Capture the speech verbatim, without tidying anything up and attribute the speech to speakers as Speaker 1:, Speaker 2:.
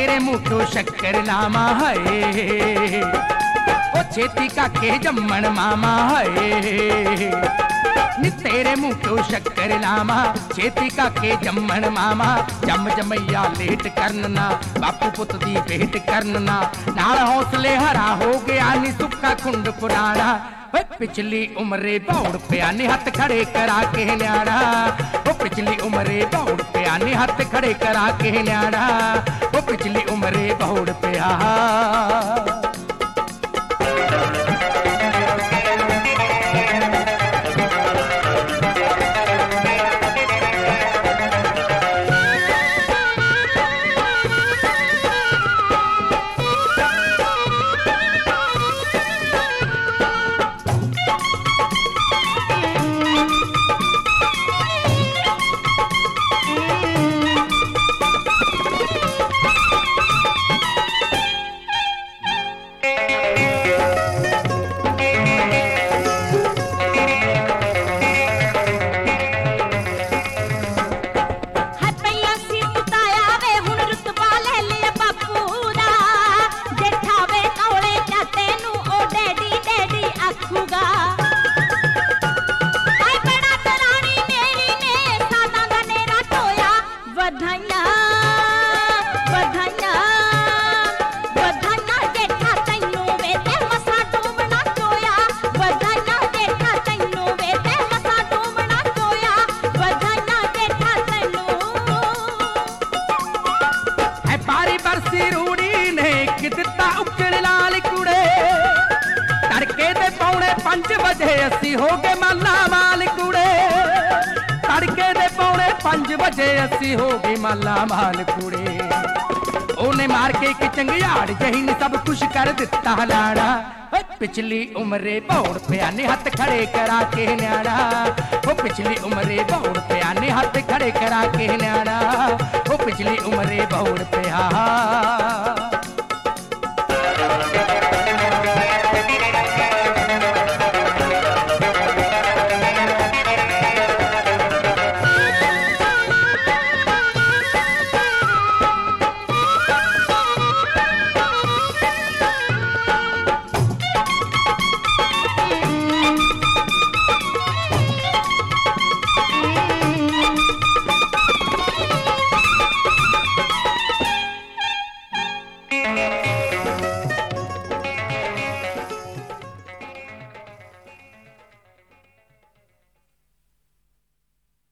Speaker 1: तेरे मुंह तो शक्कर लामा है, ओ छेती का के जम्मन मामा है। नी तेरे मुंह तो शक्कर लामा, छेती का के जम्मन मामा। जम जमैया लेट करना, बापू पुत दी भेंट करना, नाल हौसले हरा हो गया नी सुक्का कुंड पुराना। पिछली उम्रे बौड़ पिया नी हथ खड़े करा के न्याड़ा, ओ पिछली उम्रे बौड़ पिया नी हथ खड़े करा के न्याड़ा, ओ पिछली उम्रे बौड़ पिया। पंज बजे असी हो गए माला माल कुड़े, तड़के दे पौने पंज बजे असी हो गए माला माल कुड़े। ओने मार के एक चंगियाड़ जही ने सब कुछ कर दिता लाड़ा। पिछली उम्रे बौड़ पिया ने हथ खड़े करा के न्याड़ा, ओ पिछली उम्रे बौड़ पिया ने हथ खड़े करा के न्याड़ा, ओ पिछली उम्रे बौड़ पिया।